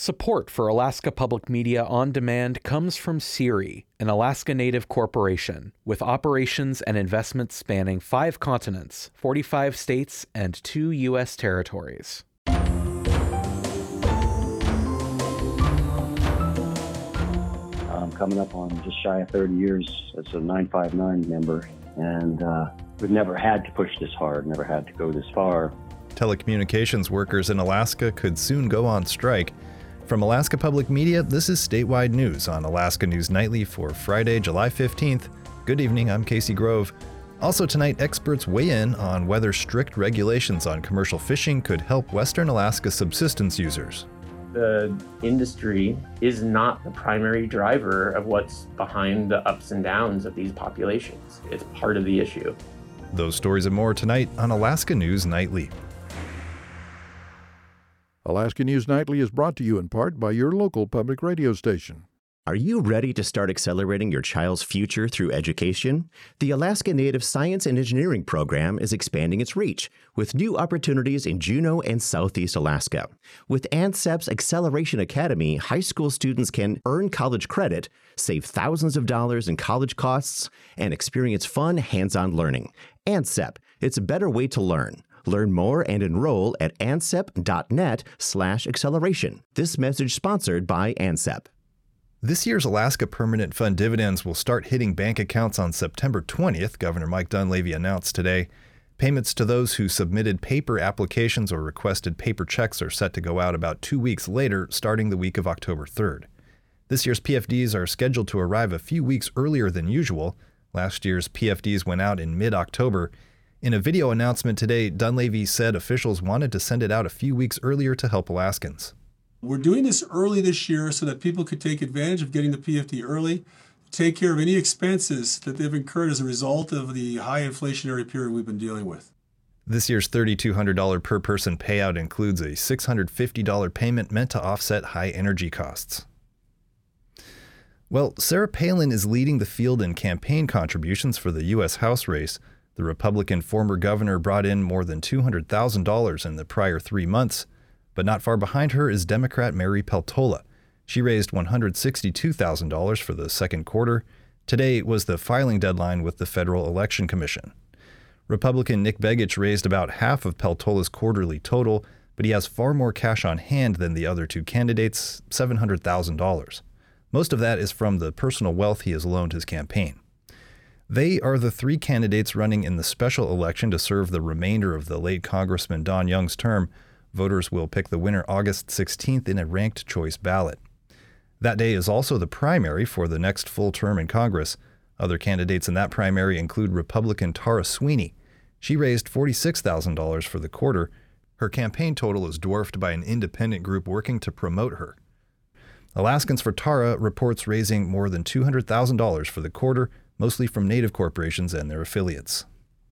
Support for Alaska Public Media on Demand comes from CIRI, an Alaska Native corporation with operations and investments spanning 5 continents, 45 states, and 2 U.S. territories. I'm coming up on just shy of 30 years as a 959 member, and we've never had to push this hard, never had to go this far. Telecommunications workers in Alaska could soon go on strike. From Alaska Public Media, this is statewide news on Alaska News Nightly for Friday, July 15th. Good evening, I'm Casey Grove. Also tonight, experts weigh in on whether strict regulations on commercial fishing could help Western Alaska subsistence users. The industry is not the primary driver of what's behind the ups and downs of these populations. It's part of the issue. Those stories and more tonight on Alaska News Nightly. Alaska News Nightly is brought to you in part by your local public radio station. Are you ready to start accelerating your child's future through education? The Alaska Native Science and Engineering Program is expanding its reach with new opportunities in Juneau and Southeast Alaska. With ANCEP's Acceleration Academy, high school students can earn college credit, save thousands of dollars in college costs, and experience fun, hands-on learning. ANCEP, it's a better way to learn. Learn more and enroll at ancep.net/acceleration. This message sponsored by ANCEP. This year's Alaska Permanent Fund dividends will start hitting bank accounts on September 20th, Governor Mike Dunleavy announced today. Payments to those who submitted paper applications or requested paper checks are set to go out about 2 weeks later, starting the week of October 3rd. This year's PFDs are scheduled to arrive a few weeks earlier than usual. Last year's PFDs went out in mid-October. In a video announcement today, Dunleavy said officials wanted to send it out a few weeks earlier to help Alaskans. We're doing this early this year so that people could take advantage of getting the PFD early, take care of any expenses that they've incurred as a result of the high inflationary period we've been dealing with. This year's $3,200 per person payout includes a $650 payment meant to offset high energy costs. Well, Sarah Palin is leading the field in campaign contributions for the U.S. House race. The Republican former governor brought in more than $200,000 in the prior 3 months, but not far behind her is Democrat Mary Peltola. She raised $162,000 for the second quarter. Today was the filing deadline with the Federal Election Commission. Republican Nick Begich raised about half of Peltola's quarterly total, but he has far more cash on hand than the other 2 candidates, $700,000. Most of that is from the personal wealth he has loaned his campaign. They are the 3 candidates running in the special election to serve the remainder of the late Congressman Don Young's term. Voters will pick the winner August 16th in a ranked choice ballot. That day is also the primary for the next full term in Congress. Other candidates in that primary include Republican Tara Sweeney. She raised $46,000 for the quarter. Her campaign total is dwarfed by an independent group working to promote her. Alaskans for Tara reports raising more than $200,000 for the quarter, mostly from Native corporations and their affiliates.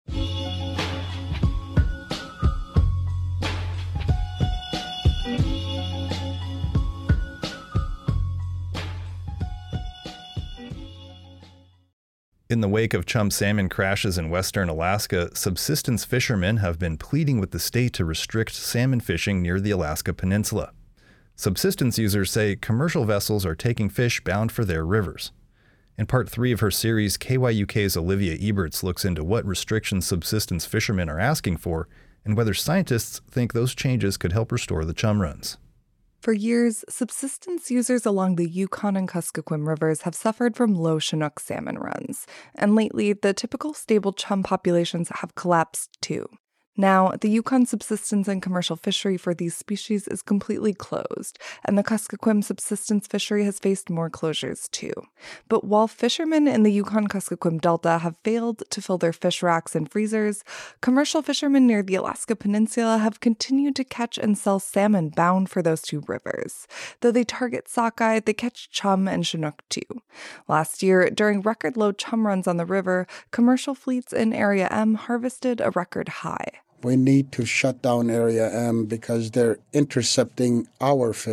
In the wake of chum salmon crashes in western Alaska, subsistence fishermen have been pleading with the state to restrict salmon fishing near the Alaska Peninsula. Subsistence users say commercial vessels are taking fish bound for their rivers. In part 3 of her series, KYUK's Olivia Eberts looks into what restrictions subsistence fishermen are asking for and whether scientists think those changes could help restore the chum runs. For years, subsistence users along the Yukon and Kuskokwim rivers have suffered from low Chinook salmon runs, and lately the typical stable chum populations have collapsed too. Now, the Yukon subsistence and commercial fishery for these species is completely closed, and the Kuskokwim subsistence fishery has faced more closures too. But while fishermen in the Yukon-Kuskokwim Delta have failed to fill their fish racks and freezers, commercial fishermen near the Alaska Peninsula have continued to catch and sell salmon bound for those 2 rivers. Though they target sockeye, they catch chum and Chinook too. Last year, during record low chum runs on the river, commercial fleets in Area M harvested a record high. We need to shut down Area M because they're intercepting our fish.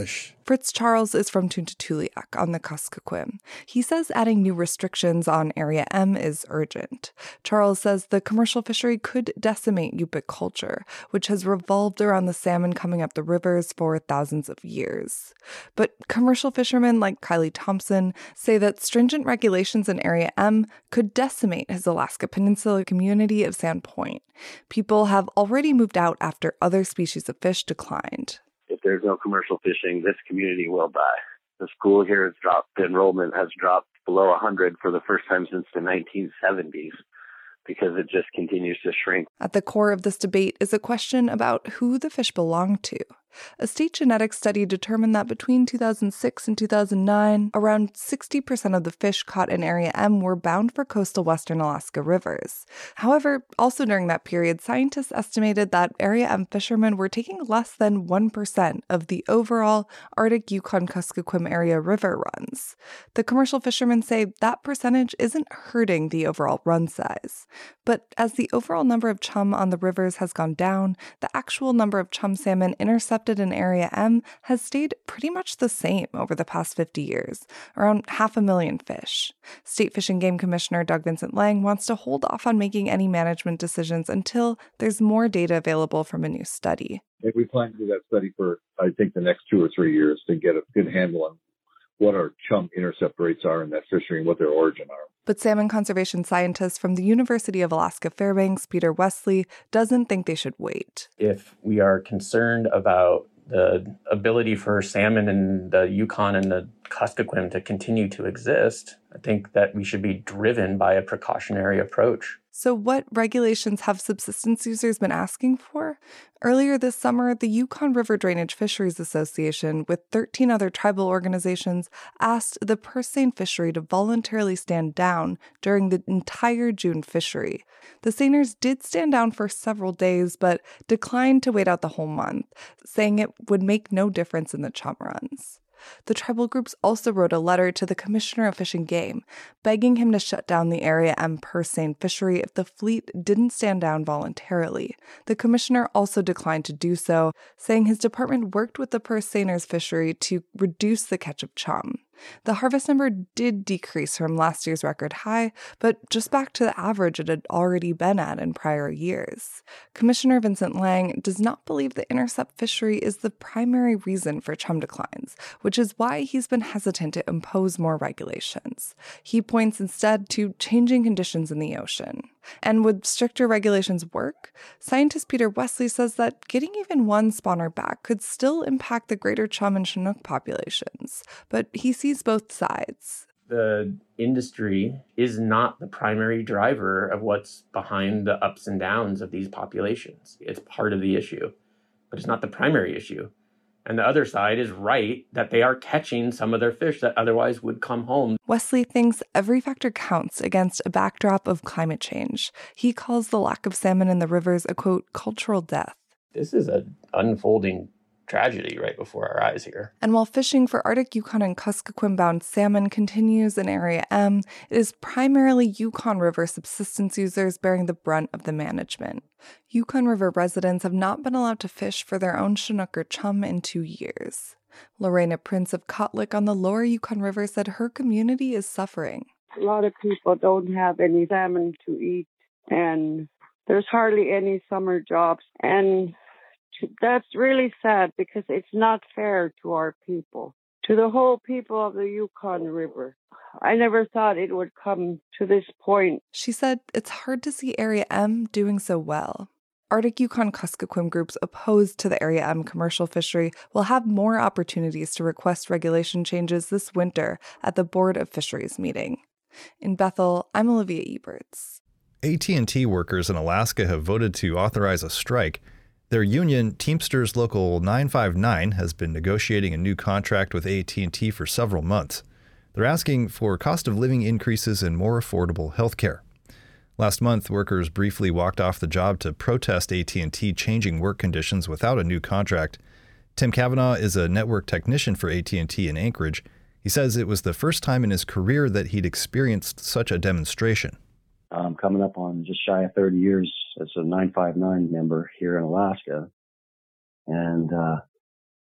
Fritz Charles is from Tuntatuliak on the Kuskokwim. He says adding new restrictions on Area M is urgent. Charles says the commercial fishery could decimate Yupik culture, which has revolved around the salmon coming up the rivers for thousands of years. But commercial fishermen like Kylie Thompson say that stringent regulations in Area M could decimate his Alaska Peninsula community of Sand Point. People have already moved out after other species of fish declined. If there's no commercial fishing, this community will die. The school here has dropped, the enrollment has dropped below 100 for the first time since the 1970s because it just continues to shrink. At the core of this debate is a question about who the fish belong to. A state genetics study determined that between 2006 and 2009, around 60% of the fish caught in Area M were bound for coastal western Alaska rivers. However, also during that period, scientists estimated that Area M fishermen were taking less than 1% of the overall Arctic Yukon-Kuskokwim area river runs. The commercial fishermen say that percentage isn't hurting the overall run size. But as the overall number of chum on the rivers has gone down, the actual number of chum salmon intercepted in Area M has stayed pretty much the same over the past 50 years, around 500,000 fish. State Fish and Game Commissioner Doug Vincent Lang wants to hold off on making any management decisions until there's more data available from a new study. We plan to do that study for, I think, the next 2 or 3 years to get a good handle on what our chum intercept rates are in that fishery and what their origin are. But salmon conservation scientist from the University of Alaska Fairbanks, Peter Wesley, doesn't think they should wait. If we are concerned about the ability for salmon in the Yukon and the Kuskokwim to continue to exist, I think that we should be driven by a precautionary approach. So what regulations have subsistence users been asking for? Earlier this summer, the Yukon River Drainage Fisheries Association, with 13 other tribal organizations, asked the purse seine fishery to voluntarily stand down during the entire June fishery. The seiners did stand down for several days, but declined to wait out the whole month, saying it would make no difference in the chum runs. The tribal groups also wrote a letter to the Commissioner of Fish and Game, begging him to shut down the Area M purse seine fishery if the fleet didn't stand down voluntarily. The commissioner also declined to do so, saying his department worked with the purse seiners fishery to reduce the catch of chum. The harvest number did decrease from last year's record high, but just back to the average it had already been at in prior years. Commissioner Vincent Lang does not believe the intercept fishery is the primary reason for chum declines, which is why he's been hesitant to impose more regulations. He points instead to changing conditions in the ocean. And would stricter regulations work? Scientist Peter Wesley says that getting even one spawner back could still impact the greater chum and Chinook populations, but he sees both sides. The industry is not the primary driver of what's behind the ups and downs of these populations. It's part of the issue, but it's not the primary issue. And the other side is right that they are catching some of their fish that otherwise would come home. Wesley thinks every factor counts against a backdrop of climate change. He calls the lack of salmon in the rivers a, quote, cultural death. This is an unfolding tragedy right before our eyes here. And while fishing for Arctic Yukon and Kuskokwim-bound salmon continues in Area M, it is primarily Yukon River subsistence users bearing the brunt of the management. Yukon River residents have not been allowed to fish for their own Chinook or chum in 2 years. Lorena Prince of Kotlik on the lower Yukon River said her community is suffering. A lot of people don't have any salmon to eat, and there's hardly any summer jobs. And that's really sad because it's not fair to our people, to the whole people of the Yukon River. I never thought it would come to this point. She said it's hard to see Area M doing so well. Arctic Yukon Kuskokwim groups opposed to the Area M commercial fishery will have more opportunities to request regulation changes this winter at the Board of Fisheries meeting. In Bethel, I'm Olivia Eberts. AT&T workers in Alaska have voted to authorize a strike. Their union, Teamsters Local 959, has been negotiating a new contract with AT&T for several months. They're asking for cost of living increases and more affordable health care. Last month, workers briefly walked off the job to protest AT&T changing work conditions without a new contract. Tim Kavanaugh is a network technician for AT&T in Anchorage. He says it was the first time in his career that he'd experienced such a demonstration. I'm coming up on just shy of 30 years as a 959 member here in Alaska. And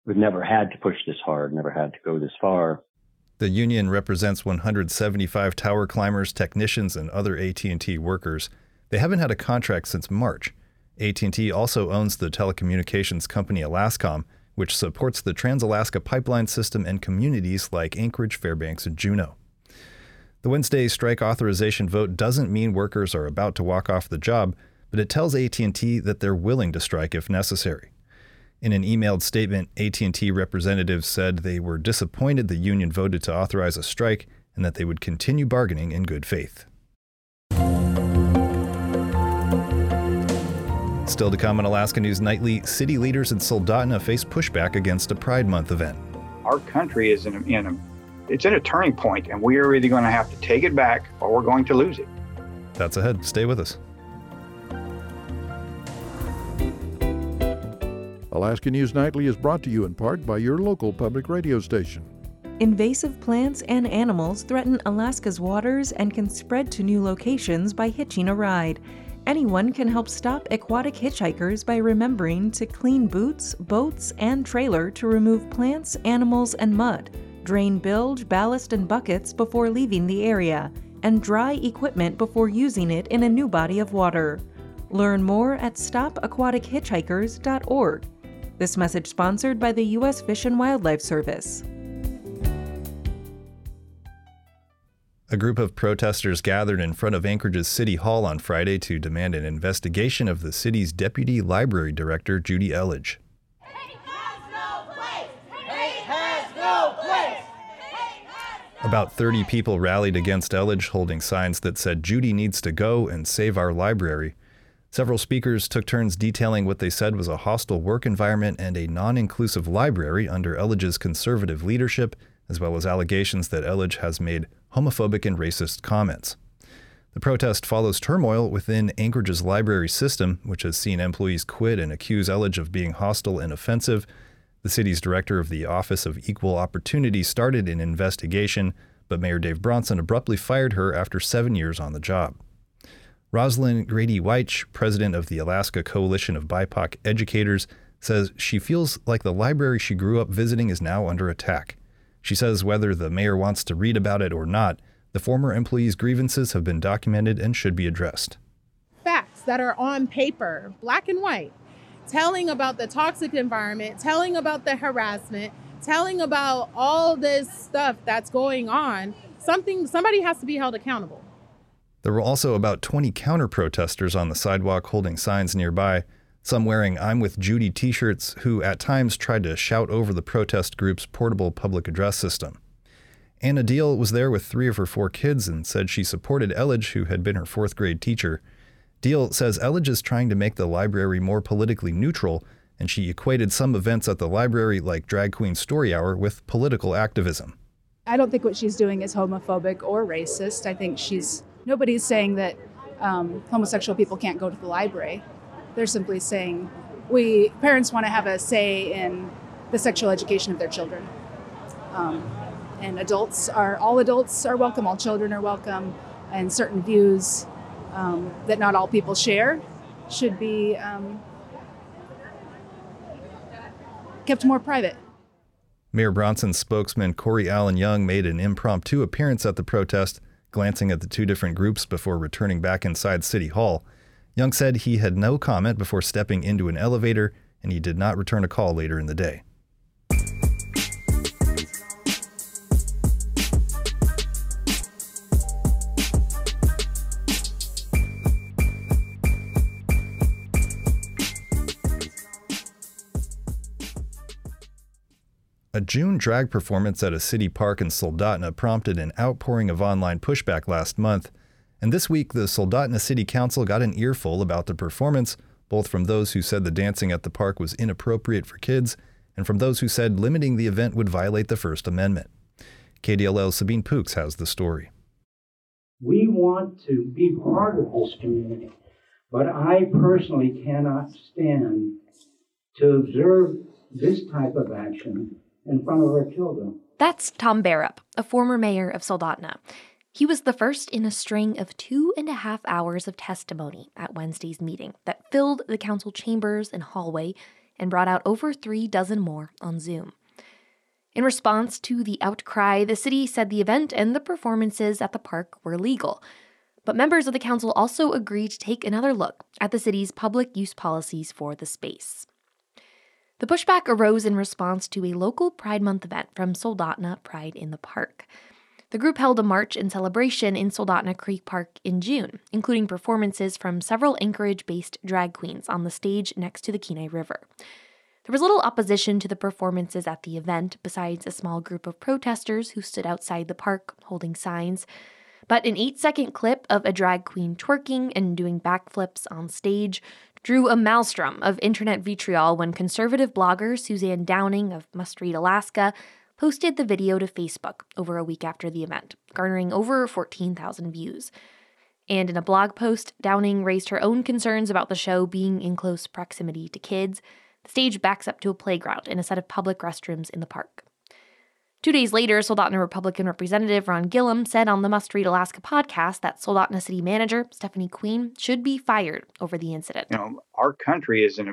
We've never had to push this hard, never had to go this far. The union represents 175 tower climbers, technicians, and other AT&T workers. They haven't had a contract since March. AT&T also owns the telecommunications company Alascom, which supports the Trans-Alaska Pipeline System and communities like Anchorage, Fairbanks, and Juneau. The Wednesday strike authorization vote doesn't mean workers are about to walk off the job, but it tells AT&T that they're willing to strike if necessary. In an emailed statement, AT&T representatives said they were disappointed the union voted to authorize a strike and that they would continue bargaining in good faith. Still to come on Alaska News Nightly, city leaders in Soldotna face pushback against a Pride Month event. Our country is in a turning point, and we are either going to have to take it back or we're going to lose it. That's ahead. Stay with us. Alaska News Nightly is brought to you in part by your local public radio station. Invasive plants and animals threaten Alaska's waters and can spread to new locations by hitching a ride. Anyone can help stop aquatic hitchhikers by remembering to clean boots, boats, and trailer to remove plants, animals, and mud. Drain bilge, ballast, and buckets before leaving the area, and dry equipment before using it in a new body of water. Learn more at stopaquatichitchikers.org. This message sponsored by the U.S. Fish and Wildlife Service. A group of protesters gathered in front of Anchorage's City Hall on Friday to demand an investigation of the city's deputy library director, Judy Elledge. Hate has no place! Hate has no place! About 30 people rallied against Elledge, holding signs that said Judy needs to go and save our library. Several speakers took turns detailing what they said was a hostile work environment and a non-inclusive library under Elledge's conservative leadership, as well as allegations that Elledge has made homophobic and racist comments. The protest follows turmoil within Anchorage's library system, which has seen employees quit and accuse Elledge of being hostile and offensive. The city's director of the Office of Equal Opportunity started an investigation, but Mayor Dave Bronson abruptly fired her after 7 years on the job. Rosalind Grady-Weich, president of the Alaska Coalition of BIPOC Educators, says she feels like the library she grew up visiting is now under attack. She says whether the mayor wants to read about it or not, the former employees' grievances have been documented and should be addressed. Facts that are on paper, black and white, telling about the toxic environment, telling about the harassment, telling about all this stuff that's going on, somebody has to be held accountable. There were also about 20 counter-protesters on the sidewalk holding signs nearby, some wearing I'm with Judy t-shirts, who at times tried to shout over the protest group's portable public address system. Anna Deal was there with 3 of her 4 kids and said she supported Elledge, who had been her 4th grade teacher. Deal says Elledge is trying to make the library more politically neutral, and she equated some events at the library, like Drag Queen Story Hour, with political activism. I don't think what she's doing is homophobic or racist. I think nobody's saying that homosexual people can't go to the library. They're simply saying parents want to have a say in the sexual education of their children. And all adults are welcome, all children are welcome, and certain views that not all people share should be kept more private. Mayor Bronson's spokesman Corey Allen Young made an impromptu appearance at the protest, glancing at the 2 different groups before returning back inside City Hall. Young said he had no comment before stepping into an elevator, and he did not return a call later in the day. A June drag performance at a city park in Soldotna prompted an outpouring of online pushback last month, and this week the Soldotna City Council got an earful about the performance, both from those who said the dancing at the park was inappropriate for kids and from those who said limiting the event would violate the First Amendment. KDLL's Sabine Pooks has the story. We want to be part of this community, but I personally cannot stand to observe this type of action in front of our children. That's Tom Barrup, a former mayor of Soldotna. He was the first in a string of 2.5 hours of testimony at Wednesday's meeting that filled the council chambers and hallway and brought out over 3 dozen more on Zoom. In response to the outcry, the city said the event and the performances at the park were legal. But members of the council also agreed to take another look at the city's public use policies for the space. The pushback arose in response to a local Pride Month event from Soldotna Pride in the Park. The group held a march and celebration in Soldotna Creek Park in June, including performances from several Anchorage-based drag queens on the stage next to the Kenai River. There was little opposition to the performances at the event, besides a small group of protesters who stood outside the park holding signs. But an 8-second clip of a drag queen twerking and doing backflips on stage drew a maelstrom of internet vitriol when conservative blogger Suzanne Downing of Must Read Alaska posted the video to Facebook over a week after the event, garnering over 14,000 views. And in a blog post, Downing raised her own concerns about the show being in close proximity to kids. The stage backs up to a playground and a set of public restrooms in the park. 2 days later, Soldotna Republican Representative Ron Gillum said on the Must Read Alaska podcast that Soldotna City Manager Stephanie Queen should be fired over the incident. Our country is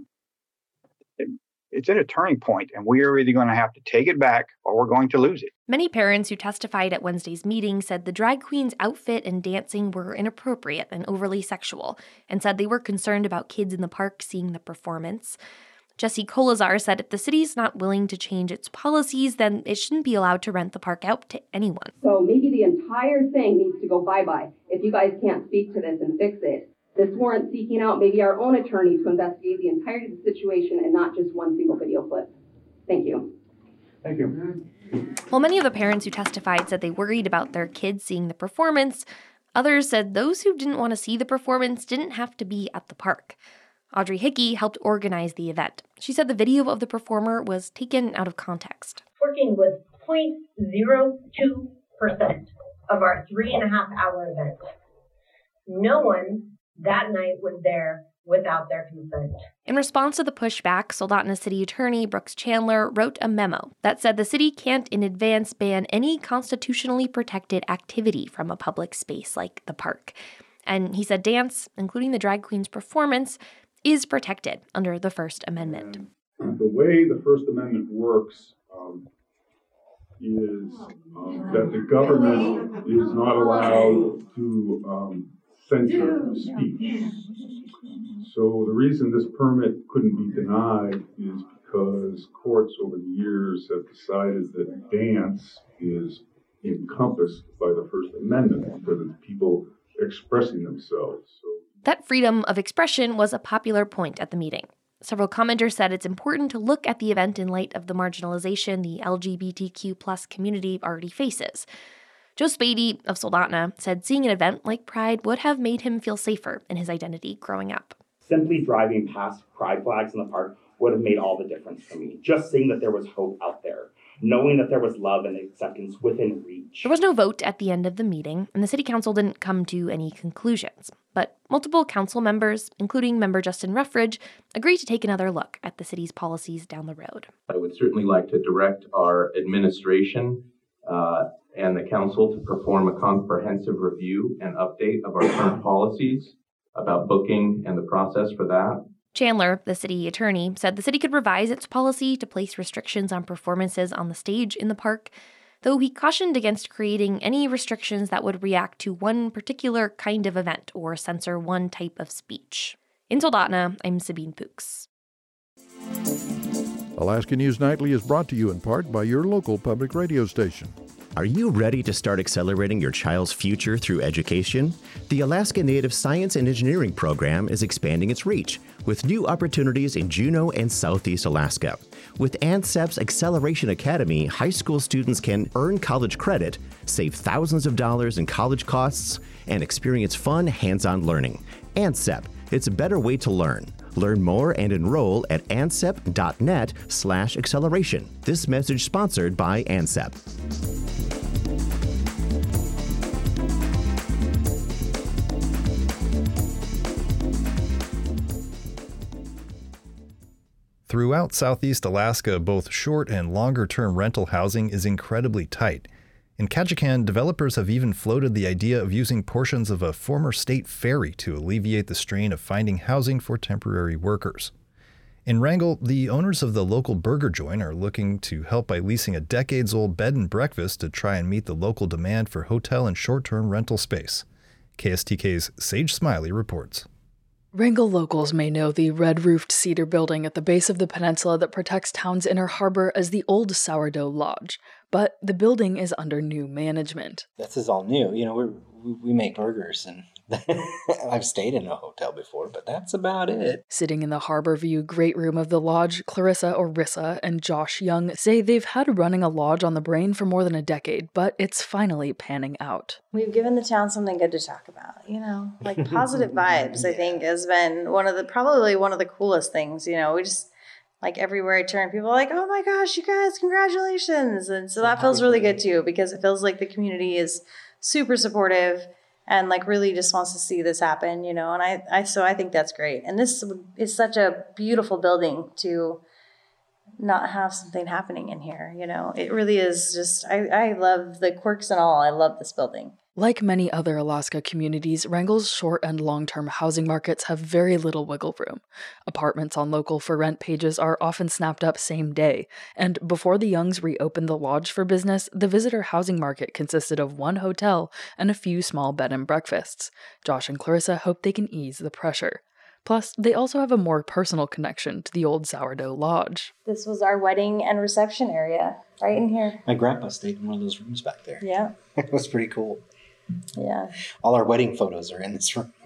it's in a turning point, and we are either going to have to take it back or we're going to lose it. Many parents who testified at Wednesday's meeting said the drag queen's outfit and dancing were inappropriate and overly sexual, and said they were concerned about kids in the park seeing the performance. Jesse Kolazar said if the city's not willing to change its policies, then it shouldn't be allowed to rent the park out to anyone. So maybe the entire thing needs to go bye-bye if you guys can't speak to this and fix it. This warrants seeking out maybe our own attorney to investigate the entirety of the situation and not just one single video clip. Thank you. Thank you. While many of the parents who testified said they worried about their kids seeing the performance, others said those who didn't want to see the performance didn't have to be at the park. Audrey Hickey helped organize the event. She said the video of the performer was taken out of context. Twerking was 0.02% of our 3.5-hour event. No one that night was there without their consent. In response to the pushback, Soldotna City Attorney Brooks Chandler wrote a memo that said the city can't in advance ban any constitutionally protected activity from a public space like the park. And he said dance, including the drag queen's performance, is protected under the First Amendment. And the way the First Amendment works is that the government is not allowed to censor speech. So the reason this permit couldn't be denied is because courts over the years have decided that dance is encompassed by the First Amendment because it's people expressing themselves. That freedom of expression was a popular point at the meeting. Several commenters said it's important to look at the event in light of the marginalization the LGBTQ+ community already faces. Joe Spady of Soldotna said seeing an event like Pride would have made him feel safer in his identity growing up. Simply driving past pride flags in the park would have made all the difference for me. Just seeing that there was hope out there, knowing that there was love and acceptance within reach. There was no vote at the end of the meeting, and the city council didn't come to any conclusions. But multiple council members, including member Justin Ruffridge, agreed to take another look at the city's policies down the road. I would certainly like to direct our administration and the council to perform a comprehensive review and update of our current policies about booking and the process for that. Chandler, the city attorney, said the city could revise its policy to place restrictions on performances on the stage in the park, though he cautioned against creating any restrictions that would react to one particular kind of event or censor one type of speech. In Soldotna, I'm Sabine Fuchs. Alaska News Nightly is brought to you in part by your local public radio station. Are you ready to start accelerating your child's future through education? The Alaska Native Science and Engineering program is expanding its reach with new opportunities in Juneau and Southeast Alaska. With ANCEP's Acceleration Academy, high school students can earn college credit, save thousands of dollars in college costs, and experience fun, hands-on learning. ANCEP, it's a better way to learn. Learn more and enroll at ancep.net/acceleration. This message sponsored by ANCEP. Throughout Southeast Alaska, both short and longer-term rental housing is incredibly tight. In Ketchikan, developers have even floated the idea of using portions of a former state ferry to alleviate the strain of finding housing for temporary workers. In Wrangell, the owners of the local burger joint are looking to help by leasing a decades-old bed and breakfast to try and meet the local demand for hotel and short-term rental space. KSTK's Sage Smiley reports. Wrangell locals may know the red-roofed cedar building at the base of the peninsula that protects town's inner harbor as the Old Sourdough Lodge, but the building is under new management. This is all new. You know, we make burgers, and I've stayed in a hotel before, but that's about it. Sitting in the harbor view great room of the lodge, Clarissa, or Rissa, and Josh Young say they've had running a lodge on the brain for more than a decade, but it's finally panning out. We've given the town something good to talk about, you know, like positive vibes, I think, has been probably one of the coolest things. You know, we just, like, everywhere I turn, people are like, oh my gosh, you guys, congratulations. And so that feels really good too, because it feels like the community is super supportive and like really just wants to see this happen, you know, and I think that's great. And this is such a beautiful building to not have something happening in here, you know. It really is just, I love the quirks and all. I love this building. Like many other Alaska communities, Wrangell's short and long-term housing markets have very little wiggle room. Apartments on local for rent pages are often snapped up same day, and before the Youngs reopened the lodge for business, the visitor housing market consisted of one hotel and a few small bed and breakfasts. Josh and Clarissa hope they can ease the pressure. Plus, they also have a more personal connection to the Old Sourdough Lodge. This was our wedding and reception area, right in here. My grandpa stayed in one of those rooms back there. Yeah. It was pretty cool. Yeah. All our wedding photos are in this room.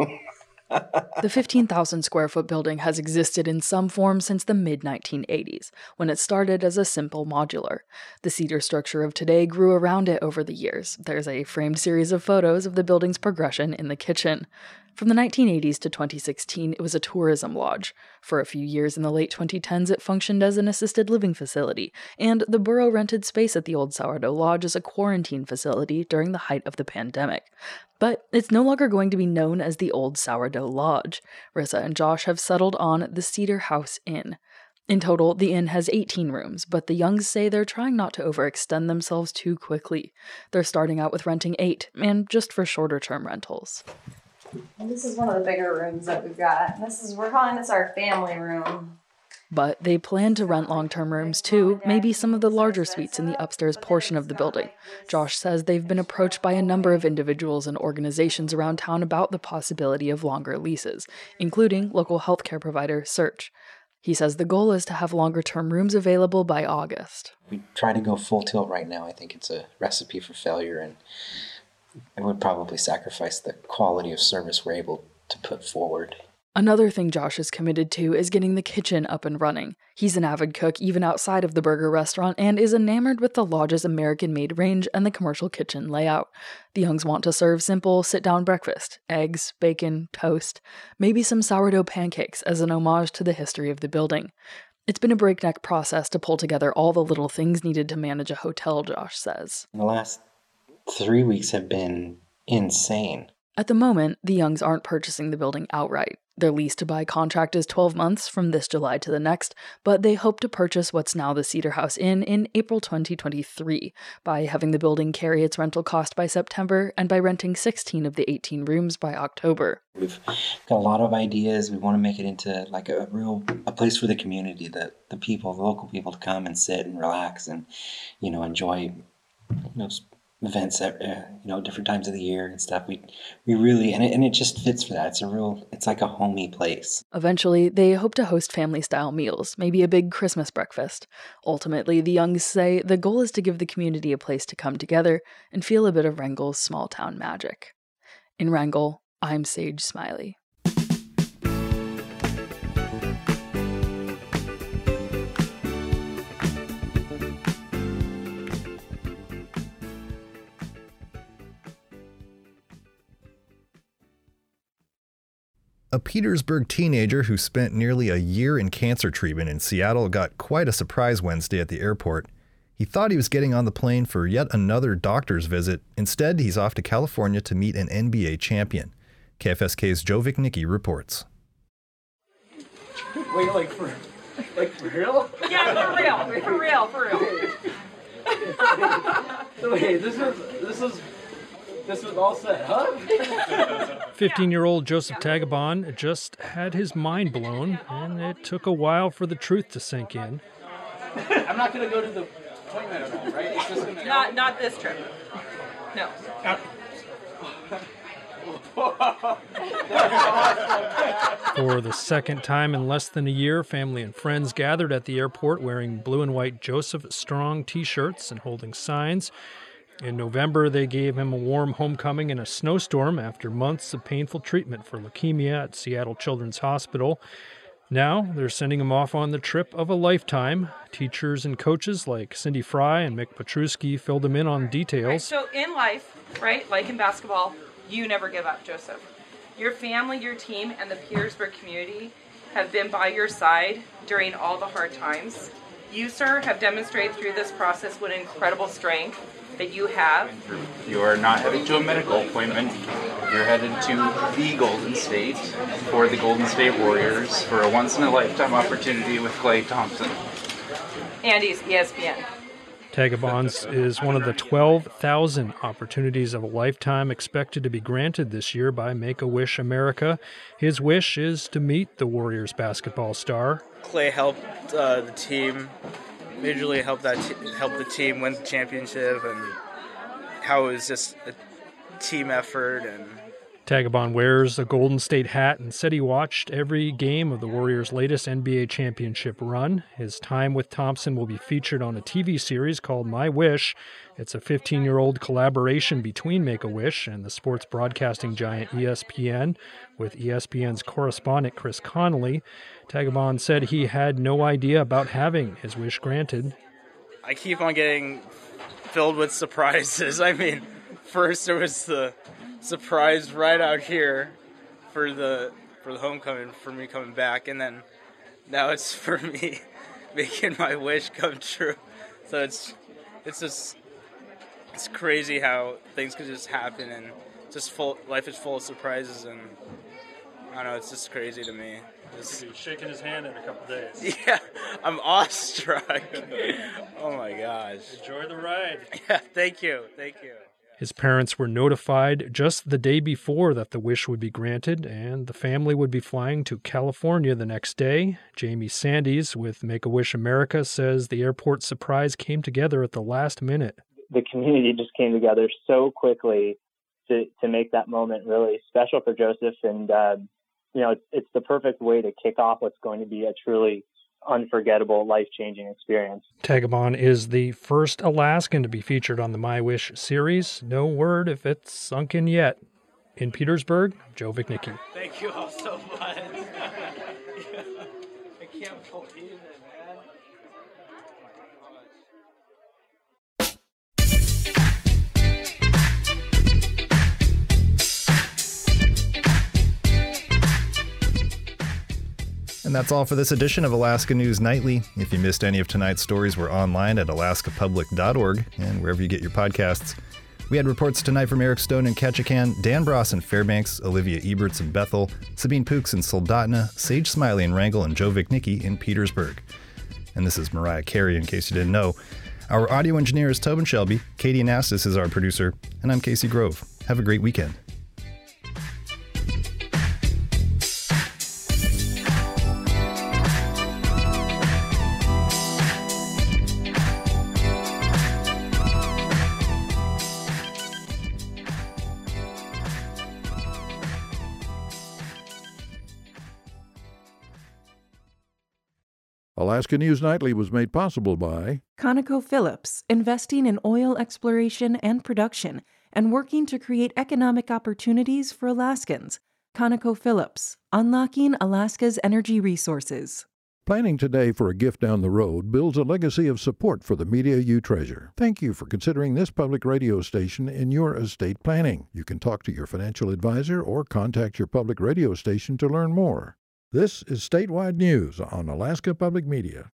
The 15,000 square foot building has existed in some form since the mid-1980s, when it started as a simple modular. The cedar structure of today grew around it over the years. There's a framed series of photos of the building's progression in the kitchen. From the 1980s to 2016, it was a tourism lodge. For a few years in the late 2010s, it functioned as an assisted living facility, and the borough rented space at the Old Sourdough Lodge as a quarantine facility during the height of the pandemic. But it's no longer going to be known as the Old Sourdough Lodge. Rissa and Josh have settled on the Cedar House Inn. In total, the inn has 18 rooms, but the Youngs say they're trying not to overextend themselves too quickly. They're starting out with renting 8, and just for shorter-term rentals. And this is one of the bigger rooms that we've got. We're calling this our family room. But they plan to rent long-term rooms too, maybe some of the larger suites in the upstairs portion of the building. Josh says they've been approached by a number of individuals and organizations around town about the possibility of longer leases, including local healthcare provider Search. He says the goal is to have longer-term rooms available by August. We try to go full tilt right now. I think it's a recipe for failure, and it would probably sacrifice the quality of service we're able to put forward. Another thing Josh is committed to is getting the kitchen up and running. He's an avid cook even outside of the burger restaurant and is enamored with the lodge's American-made range and the commercial kitchen layout. The Youngs want to serve simple, sit-down breakfast, eggs, bacon, toast, maybe some sourdough pancakes as an homage to the history of the building. It's been a breakneck process to pull together all the little things needed to manage a hotel, Josh says. The last 3 weeks have been insane. At the moment, the Youngs aren't purchasing the building outright. Their lease-to-buy contract is 12 months from this July to the next, but they hope to purchase what's now the Cedar House Inn in April 2023 by having the building carry its rental cost by September and by renting 16 of the 18 rooms by October. We've got a lot of ideas. We want to make it into like a place for the community, the local people to come and sit and relax and, enjoy, events at different times of the year and stuff. We really and it just fits for that. It's like a homey place. Eventually, they hope to host family-style meals, maybe a big Christmas breakfast. Ultimately, the Youngs say the goal is to give the community a place to come together and feel a bit of Wrangell's small-town magic. In Wrangell, I'm Sage Smiley. A Petersburg teenager who spent nearly a year in cancer treatment in Seattle got quite a surprise Wednesday at the airport. He thought he was getting on the plane for yet another doctor's visit. Instead, he's off to California to meet an NBA champion. KFSK's Joe Vicnicki reports. Wait, like for real? Yeah, for real. So wait, this was all set, huh? 15-year-old Joseph Tagabon just had his mind blown, and it took a while for the truth to sink in. I'm not going to go to the appointment at all, right? It's just gonna... Not this trip. No. For the second time in less than a year, family and friends gathered at the airport wearing blue and white Joseph Strong t-shirts and holding signs. In November, they gave him a warm homecoming in a snowstorm after months of painful treatment for leukemia at Seattle Children's Hospital. Now, they're sending him off on the trip of a lifetime. Teachers and coaches like Cindy Fry and Mick Petruski filled him in on details. Right, so in life, right, like in basketball, you never give up, Joseph. Your family, your team, and the Petersburg community have been by your side during all the hard times. You, sir, have demonstrated through this process what incredible strength that you have. You are not headed to a medical appointment. You're headed to the Golden State for the Golden State Warriors for a once-in-a-lifetime opportunity with Klay Thompson. And he's ESPN. Tagabon's is one of the 12,000 opportunities of a lifetime expected to be granted this year by Make-A-Wish America. His wish is to meet the Warriors basketball star. Klay helped the team, majorly helped the team win the championship, and how it was just a team effort. And Tagabon wears a Golden State hat and said he watched every game of the Warriors' latest NBA championship run. His time with Thompson will be featured on a TV series called My Wish. It's a 15-year-old collaboration between Make-A-Wish and the sports broadcasting giant ESPN, with ESPN's correspondent Chris Connolly. Tagabon said he had no idea about having his wish granted. I keep on getting filled with surprises. I mean, first there was the surprise right out here for the homecoming, for me coming back, and then now it's for me making my wish come true. So it's crazy how things could just happen, and life is full of surprises, and I don't know, it's just crazy to me. You'll be shaking his hand in a couple days. Yeah, I'm awestruck. Oh my gosh. Enjoy the ride. Yeah, thank you. His parents were notified just the day before that the wish would be granted, and the family would be flying to California the next day. Jamie Sandys with Make-A-Wish America says the airport surprise came together at the last minute. The community just came together so quickly to make that moment really special for Joseph, and it's the perfect way to kick off what's going to be a truly unforgettable, life-changing experience. Tagabon is the first Alaskan to be featured on the My Wish series. No word if it's sunk in yet. In Petersburg, Joe Vichnicki. Thank you all so much. I can't believe it, man. And that's all for this edition of Alaska News Nightly. If you missed any of tonight's stories, we're online at alaskapublic.org and wherever you get your podcasts. We had reports tonight from Eric Stone in Ketchikan, Dan Bross in Fairbanks, Olivia Eberts in Bethel, Sabine Pooks in Soldotna, Sage Smiley in Wrangell, and Joe Vichnicki in Petersburg. And this is Mariah Carey, in case you didn't know. Our audio engineer is Tobin Shelby, Katie Anastas is our producer, and I'm Casey Grove. Have a great weekend. Alaska News Nightly was made possible by ConocoPhillips, investing in oil exploration and production and working to create economic opportunities for Alaskans. ConocoPhillips, unlocking Alaska's energy resources. Planning today for a gift down the road builds a legacy of support for the media you treasure. Thank you for considering this public radio station in your estate planning. You can talk to your financial advisor or contact your public radio station to learn more. This is Statewide News on Alaska Public Media.